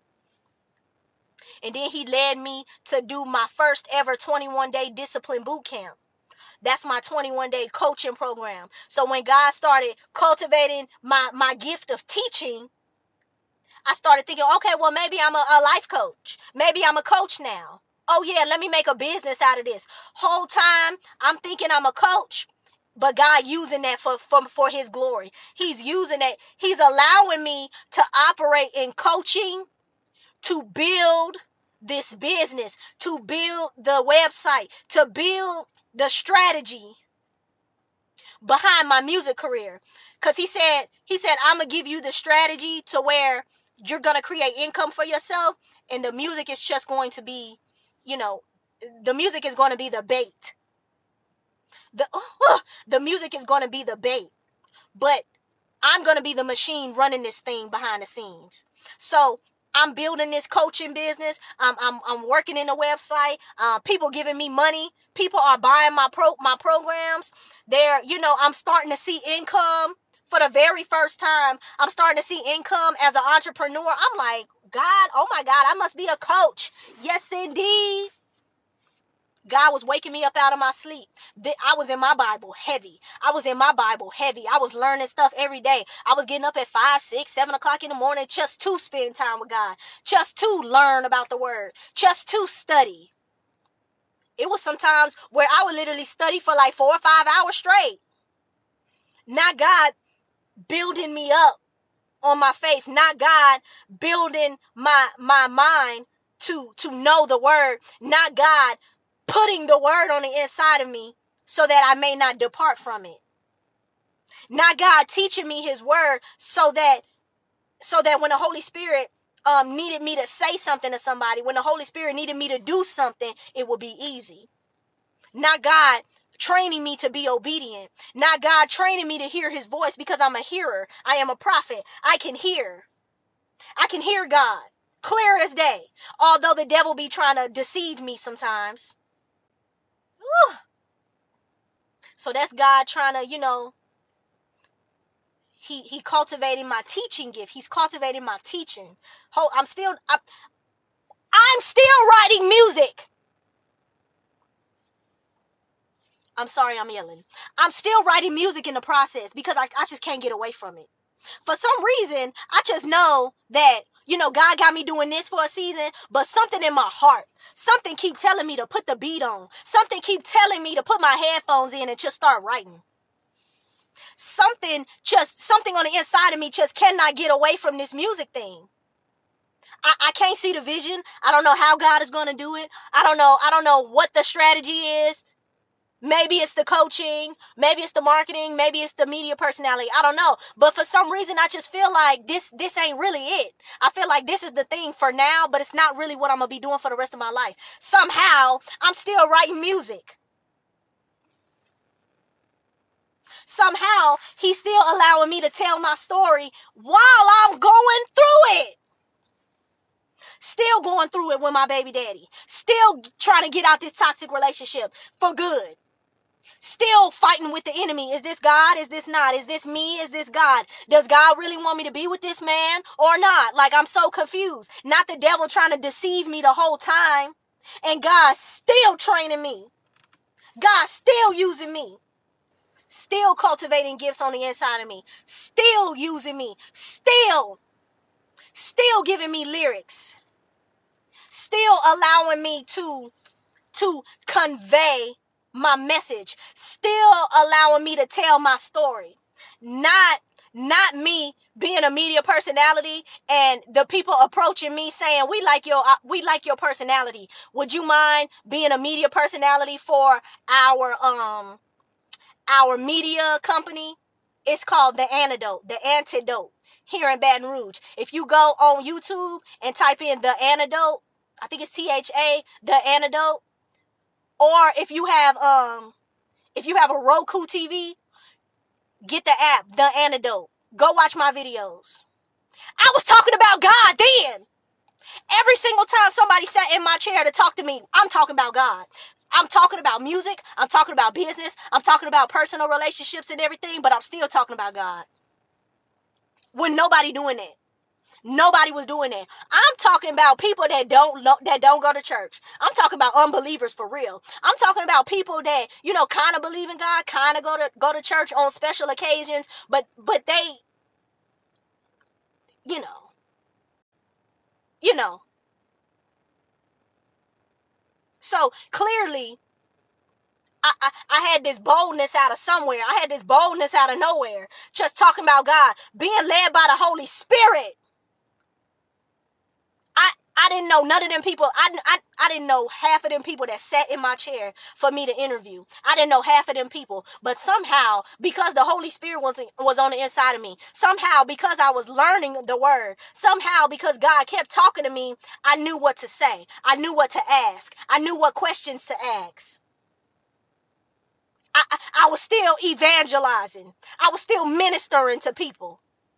And then he led me to do my first ever twenty-one day discipline boot camp. That's my twenty-one day coaching program. So when God started cultivating my, my gift of teaching, I started thinking, okay, well, maybe I'm a, a life coach. Maybe I'm a coach now. Oh, yeah, let me make a business out of this. Whole time, I'm thinking I'm a coach, but God using that for, for, for his glory. He's using that. He's allowing me to operate in coaching, to build this business, to build the website, to build the strategy behind my music career. Because he said, he said, I'm going to give you the strategy to where you're going to create income for yourself, and the music is just going to be, you know, the music is going to be the bait. The, uh, the music is going to be the bait. But I'm going to be the machine running this thing behind the scenes. So I'm building this coaching business. I'm I'm, I'm working in the website. Uh, people giving me money. People are buying my pro my programs. They're, you know, I'm starting to see income for the very first time. I'm starting to see income as an entrepreneur. I'm like, God, oh my God, I must be a coach. Yes, indeed. God was waking me up out of my sleep. I was in my Bible heavy. I was in my Bible heavy. I was learning stuff every day. I was getting up at five, six, seven o'clock in the morning just to spend time with God, just to learn about the word, just to study. It was sometimes where I would literally study for like four or five hours straight. Not God building me up on my faith, not God building my my mind to to know the word, not God putting the word on the inside of me so that I may not depart from it. Not God teaching me his word so that so that when the Holy Spirit um, needed me to say something to somebody, when the Holy Spirit needed me to do something, it would be easy. Not God training me to be obedient. Not God training me to hear his voice because I'm a hearer. I am a prophet. I can hear. I can hear God clear as day. Although the devil be trying to deceive me sometimes. Whew. So that's God trying to, you know, he he cultivating my teaching gift. He's cultivating my teaching. I'm still, I'm, I'm still writing music. I'm sorry I'm yelling. I'm still writing music in the process because I, I just can't get away from it. For some reason, I just know that, you know, God got me doing this for a season, but something in my heart, something keep telling me to put the beat on. Something keep telling me to put my headphones in and just start writing. Something just, something on the inside of me just cannot get away from this music thing. I, I can't see the vision. I don't know how God is going to do it. I don't know. I don't know what the strategy is. Maybe it's the coaching, maybe it's the marketing, maybe it's the media personality. I don't know. But for some reason, I just feel like this this ain't really it. I feel like this is the thing for now, but it's not really what I'm going to be doing for the rest of my life. Somehow, I'm still writing music. Somehow, he's still allowing me to tell my story while I'm going through it. Still going through it with my baby daddy. Still trying to get out this toxic relationship for good. Still fighting with the enemy. Is this God? Is this not? Is this me? Is this God? Does God really want me to be with this man or not? Like, I'm so confused. Not the devil trying to deceive me the whole time. And God still training me. God still using me. Still cultivating gifts on the inside of me. Still using me. Still. Still giving me lyrics. Still allowing me to, to convey my message, still allowing me to tell my story. Not, not me being a media personality and the people approaching me saying, we like your, uh, we like your personality. Would you mind being a media personality for our, um, our media company? It's called The Antidote, The Antidote here in Baton Rouge. If you go on YouTube and type in The Antidote, I think it's T H A, The Antidote. Or if you have um if you have a Roku T V, get the app, The Antidote. Go watch my videos. I was talking about God then. Every single time somebody sat in my chair to talk to me, I'm talking about God. I'm talking about music. I'm talking about business. I'm talking about personal relationships and everything, but I'm still talking about God. When nobody doing that. Nobody was doing that. I'm talking about people that don't that don't go to church. I'm talking about unbelievers for real. I'm talking about people that, you know, kind of believe in God, kind of go to go to church on special occasions, but but they, you know, you know. So clearly, I, I I had this boldness out of somewhere. I had this boldness out of nowhere, just talking about God, being led by the Holy Spirit. I, I didn't know none of them people. I, I, I didn't know half of them people that sat in my chair for me to interview. I didn't know half of them people. But somehow, because the Holy Spirit was, was on the inside of me, somehow because I was learning the word, somehow because God kept talking to me, I knew what to say. I knew what to ask. I knew what questions to ask. I, I, I was still evangelizing. I was still ministering to people.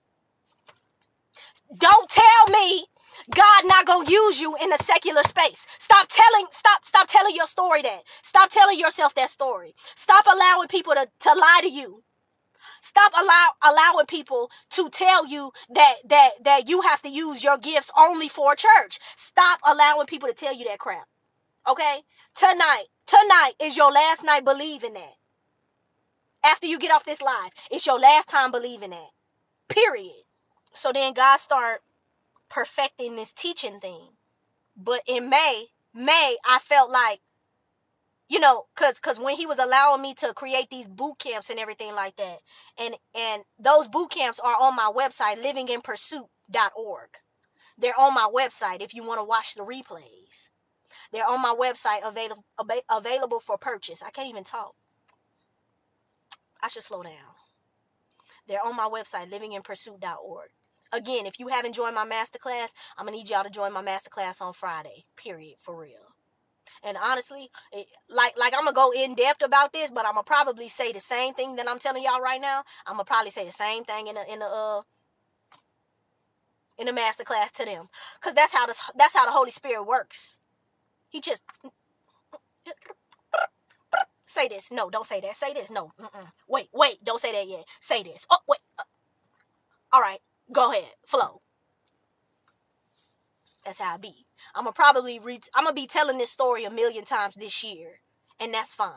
Don't tell me God not gonna use you in a secular space. Stop telling, stop, stop telling your story that. Stop telling yourself that story. Stop allowing people to, to lie to you. Stop allow, allowing people to tell you that, that, that you have to use your gifts only for church. Stop allowing people to tell you that crap. Okay? Tonight, tonight is your last night believing that. After you get off this live, it's your last time believing that. Period. So then God start perfecting this teaching thing. But in May, May, I felt like, you know, cause, cause when he was allowing me to create these boot camps and everything like that, and, and those boot camps are on my website, living in pursuit dot org. They're on my website if you want to watch the replays. They're on my website, available, available for purchase. I can't even talk. I should slow down. They're on my website, living in pursuit dot org. Again, if you haven't joined my masterclass, I'm going to need y'all to join my masterclass on Friday, period, for real. And honestly, it, like like I'm going to go in depth about this, but I'm going to probably say the same thing that I'm telling y'all right now. I'm going to probably say the same thing in the, in the, uh, in the masterclass to them. Because that's how this, that's how the Holy Spirit works. He just... Say this. No, don't say that. Say this. No. Mm-mm. Wait, wait. Don't say that yet. Say this. Oh, wait. Uh, all right. Go ahead. Flow. That's how I be. I'm going to probably re- I'm going to be telling this story a million times this year. And that's fine.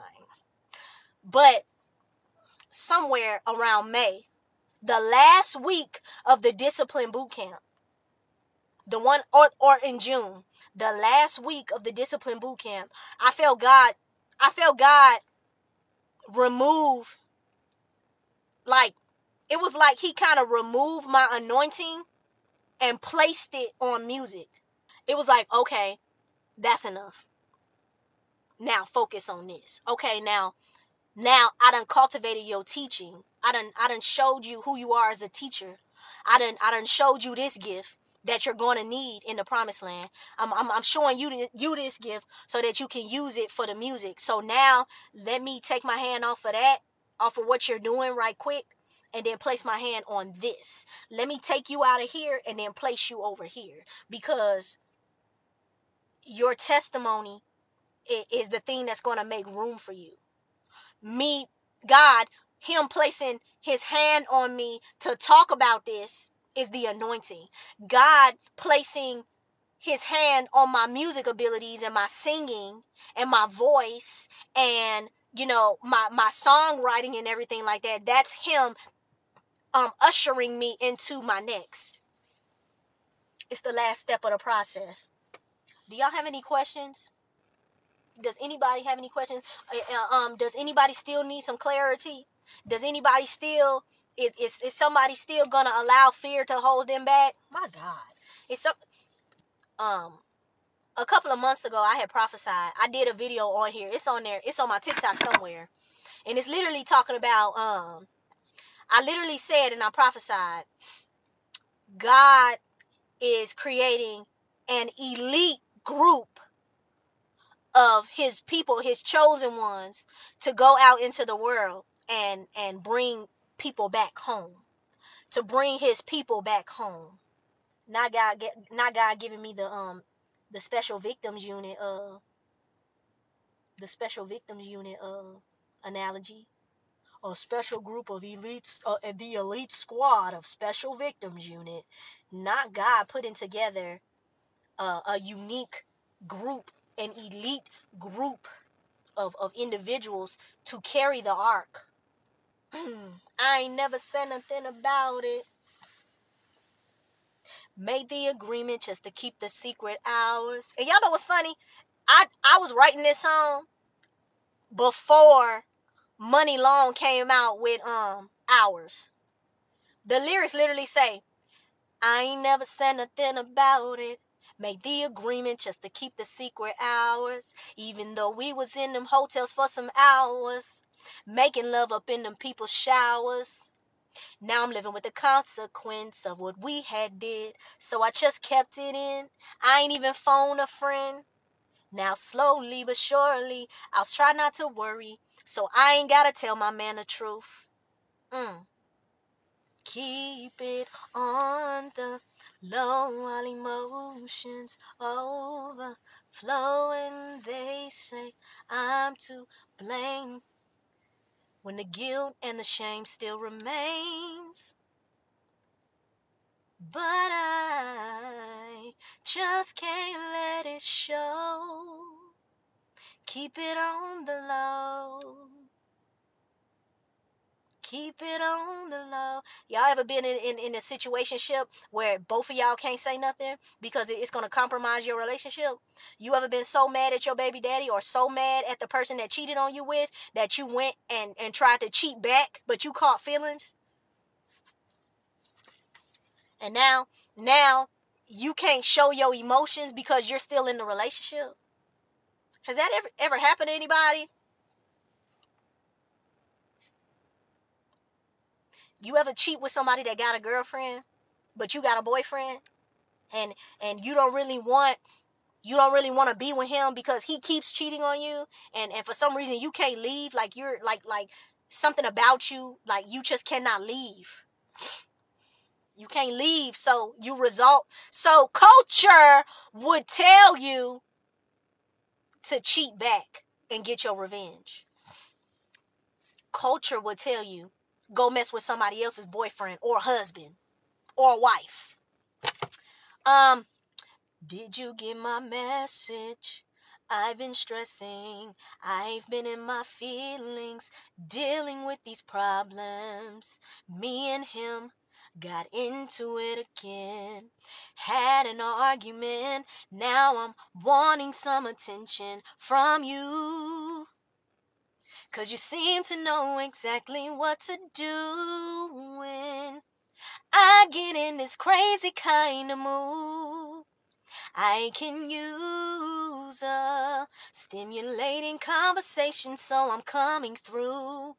But somewhere around May, the last week of the Discipline Boot Camp, the one, or, or in June, the last week of the Discipline Boot Camp, I felt God, I felt God remove, like, it was like he kind of removed my anointing and placed it on music. It was like, okay, that's enough. Now focus on this. Okay, now, now I done cultivated your teaching. I done, I done showed you who you are as a teacher. I done, I done showed you this gift that you're going to need in the promised land. I'm, I'm, I'm showing you, you this gift so that you can use it for the music. So now let me take my hand off of that, off of what you're doing right quick, and then place my hand on this. Let me take you out of here and then place you over here, because your testimony is the thing that's going to make room for you. Me, God, him placing his hand on me to talk about this is the anointing. God placing his hand on my music abilities and my singing and my voice and, you know, my, my songwriting and everything like that. That's him um, ushering me into my next. It's the last step of the process. Do y'all have any questions? Does anybody have any questions? Uh, um, does anybody still need some clarity? Does anybody still, is, is, is somebody still going to allow fear to hold them back? My God. It's some, um, a couple of months ago, I had prophesied. I did a video on here. It's on there. It's on my TikTok somewhere. And it's literally talking about, um, I literally said and I prophesied, God is creating an elite group of his people, his chosen ones, to go out into the world and and bring people back home, to bring his people back home. Not God, get, not God giving me the um the special victims unit uh the special victims unit uh analogy, a special group of elites, uh, the elite squad of special victims unit. Not God putting together uh, a unique group, an elite group of, of individuals to carry the ark. I ain't never said nothing about it. Made the agreement just to keep the secret ours. And y'all know what's funny? I, I was writing this song before Money Long came out with um Ours. The lyrics literally say, I ain't never said nothing about it. Made the agreement just to keep the secret ours. Even though we was in them hotels for some hours, making love up in them people's showers. Now I'm living with the consequence of what we had did. So I just kept it in. I ain't even phone a friend. Now slowly but surely, I'll try not to worry. So I ain't gotta tell my man the truth. Mm. Keep it on the low while emotions overflowing. They say I'm to blame when the guilt and the shame still remains. But I just can't let it show. Keep it on the low. Keep it on the low. Y'all ever been in, in, in a situationship where both of y'all can't say nothing because it's going to compromise your relationship? You ever been so mad at your baby daddy or so mad at the person that cheated on you with that you went and, and tried to cheat back, but you caught feelings? And now, now you can't show your emotions because you're still in the relationship? Has that ever, ever happened to anybody? You ever cheat with somebody that got a girlfriend? but you got a boyfriend, and and you don't really want you don't really want to be with him because he keeps cheating on you, and and for some reason you can't leave, like you're like like something about you, like you just cannot leave. You can't leave, so you result. So culture would tell you to cheat back and get your revenge. Culture would tell you, go mess with somebody else's boyfriend or husband or wife. Um, did you get my message? I've been stressing. I've been in my feelings, dealing with these problems. Me and him got into it again. Had an argument. Now I'm wanting some attention from you. Cause you seem to know exactly what to do when I get in this crazy kind of mood. I can use a stimulating conversation, so I'm coming through.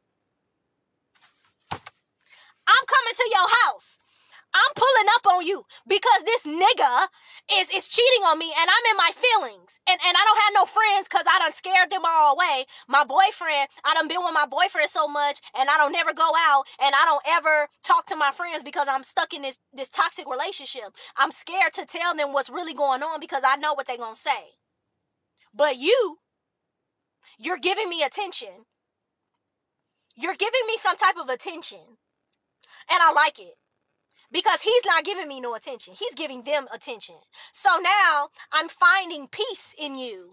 I'm coming to your house. I'm pulling up on you because this nigga is, is cheating on me, and I'm in my feelings. And, and I don't have no friends because I done scared them all away. My boyfriend, I done been with my boyfriend so much, and I don't never go out, and I don't ever talk to my friends because I'm stuck in this, this toxic relationship. I'm scared to tell them what's really going on because I know what they're going to say. But you, you're giving me attention. You're giving me some type of attention, and I like it. Because he's not giving me no attention. He's giving them attention. So now I'm finding peace in you.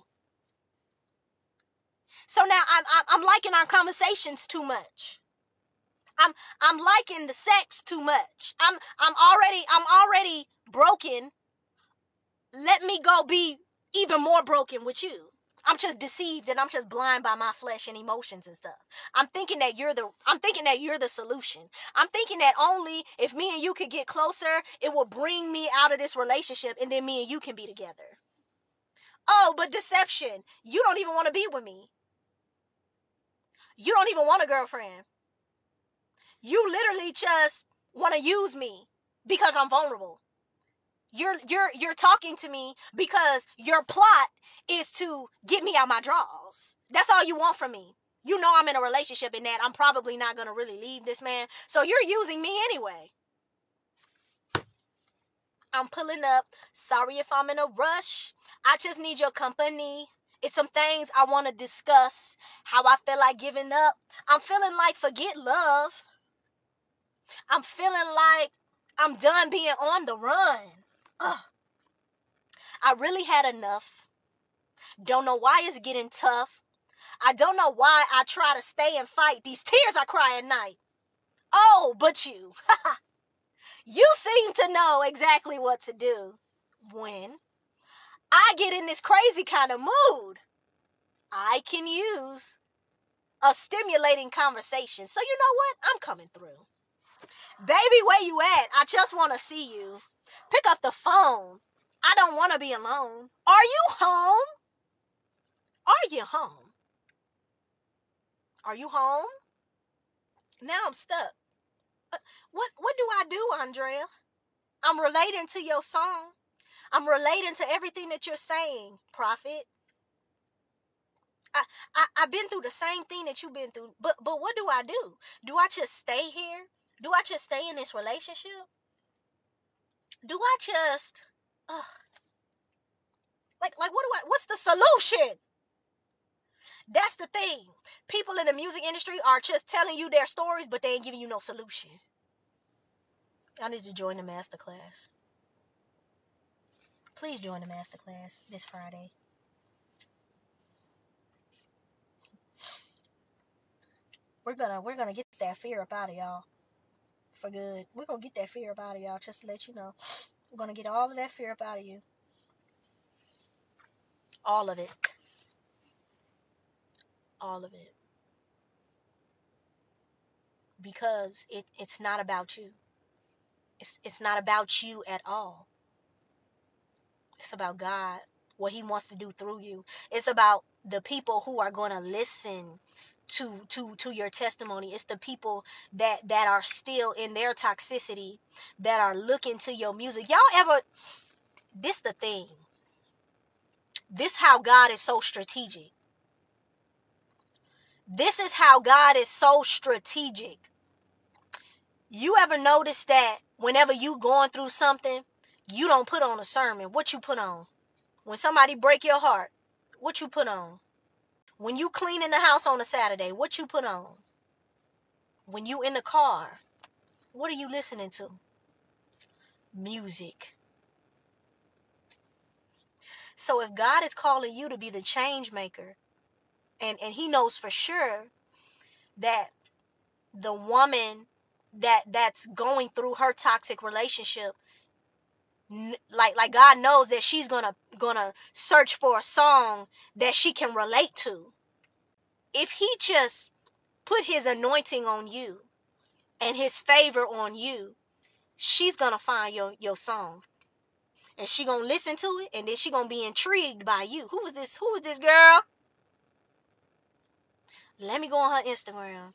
So now I'm, I'm, I'm liking our conversations too much. I'm I'm liking the sex too much. I'm I'm already I'm already broken. Let me go be even more broken with you. I'm just deceived and I'm just blind by my flesh and emotions and stuff. I'm thinking that you're the I'm thinking that you're the solution. I'm thinking that only if me and you could get closer, it will bring me out of this relationship, and then me and you can be together. Oh, but deception. You don't even want to be with me. You don't even want a girlfriend. You literally just want to use me because I'm vulnerable. You're you're you're talking to me because your plot is to get me out my drawers. That's all you want from me. You know I'm in a relationship and that I'm probably not going to really leave this man. So you're using me anyway. I'm pulling up. Sorry if I'm in a rush. I just need your company. It's some things I want to discuss. How I feel like giving up. I'm feeling like forget love. I'm feeling like I'm done being on the run. Ugh. I really had enough. Don't know why it's getting tough. I don't know why I try to stay and fight these tears I cry at night. Oh, but you. You seem to know exactly what to do. When I get in this crazy kind of mood, I can use a stimulating conversation. So you know what? I'm coming through. Baby, where you at? I just want to see you. Pick up the phone. I don't want to be alone. Are you home? Are you home? Are you home? Now I'm stuck. Uh, what what do I do, Andrea? I'm relating to your song. I'm relating to everything that you're saying, Prophet. I, I, I've been through the same thing that you've been through. But but what do I do? Do I just stay here? Do I just stay in this relationship? Do I just... Ugh, like, like what do I... What's the solution? That's the thing. People in the music industry are just telling you their stories, but they ain't giving you no solution. I need to join the masterclass. Please join the masterclass this Friday. We're gonna we're gonna get that fear up out of y'all for good. We're gonna get that fear up out of y'all, just to let you know. We're gonna get all of that fear up out of you. All of it. All of it. Because it, it's not about you. It's it's not about you at all. It's about God, what he wants to do through you. It's about the people who are going to listen to to to your testimony. It's the people that that are still in their toxicity, that are looking to your music. Y'all ever, this the thing, this how God is so strategic. This is how God is so strategic. You ever notice that whenever you going through something, you don't put on a sermon? What you put on? When somebody break your heart, what you put on? When you clean in the house on a Saturday, what you put on? When you in the car, what are you listening to? Music. So if God is calling you to be the change maker, and, and he knows for sure that the woman that that's going through her toxic relationship, like like God knows that she's gonna gonna search for a song that she can relate to. If he just put his anointing on you and his favor on you, she's gonna find your your song, and she gonna listen to it, and then she gonna be intrigued by you. Who is this? Who is this girl? Let me go on her Instagram.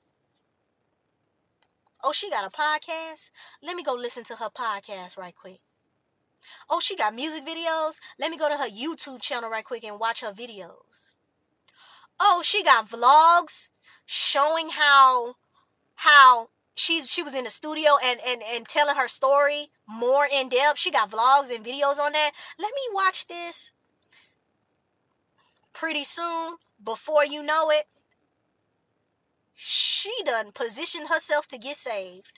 Oh, she got a podcast? Let me go listen to her podcast right quick. Oh, she got music videos? Let me go to her YouTube channel right quick and watch her videos. Oh, she got vlogs showing how how she's she was in the studio and, and, and telling her story more in depth. She got vlogs and videos on that. Let me watch this. Pretty soon, before you know it, she done positioned herself to get saved.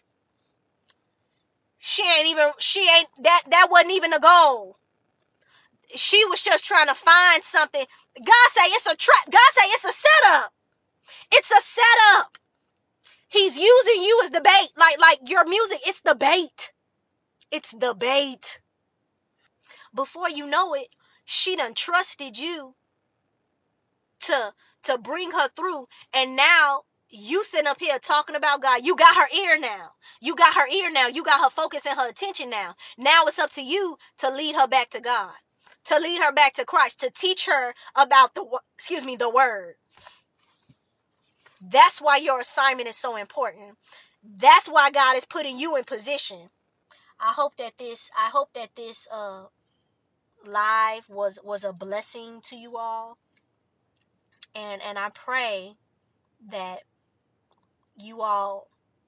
She ain't even, she ain't, that, that wasn't even a goal. She was just trying to find something. God say it's a trap. God say it's a setup. It's a setup. He's using you as the bait. Like, like your music, it's the bait. It's the bait. Before you know it, she done trusted you to, to bring her through. And now you sitting up here talking about God. You got her ear now. You got her ear now. You got her focus and her attention now. Now it's up to you to lead her back to God, to lead her back to Christ, to teach her about the, excuse me, the word. That's why your assignment is so important. That's why God is putting you in position. I hope that this, I hope that this uh, live was, was a blessing to you all. And, and I pray that you all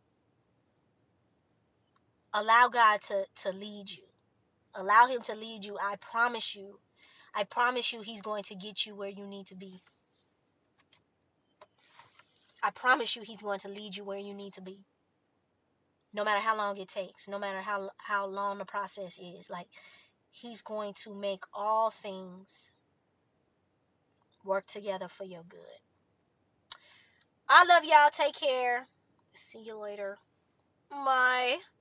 allow God to, to lead you. Allow him to lead you. I promise you, I promise you he's going to get you where you need to be. I promise you he's going to lead you where you need to be. No matter how long it takes, no matter how, how long the process is, like he's going to make all things work together for your good. I love y'all. Take care. See you later. Bye.